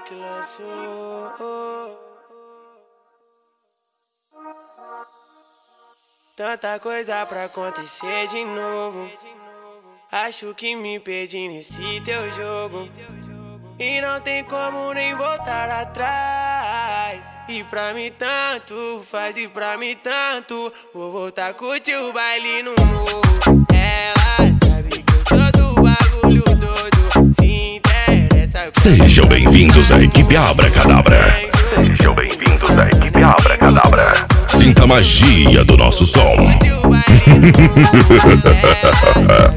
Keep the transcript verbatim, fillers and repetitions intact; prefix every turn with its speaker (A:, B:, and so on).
A: que lançou. Tanta coisa pra acontecer de novo. Acho que me perdi nesse teu jogo. E não tem como nem voltar atrás. E pra mim tanto faz, e pra mim tanto. Vou voltar a curtir o baile no morro. Ela sabe que eu sou do bagulho doido. Se interessa.
B: Sejam bem-vindos à equipe Abracadabra. Sejam bem-vindos à equipe Abracadabra. Sinta a magia do nosso som.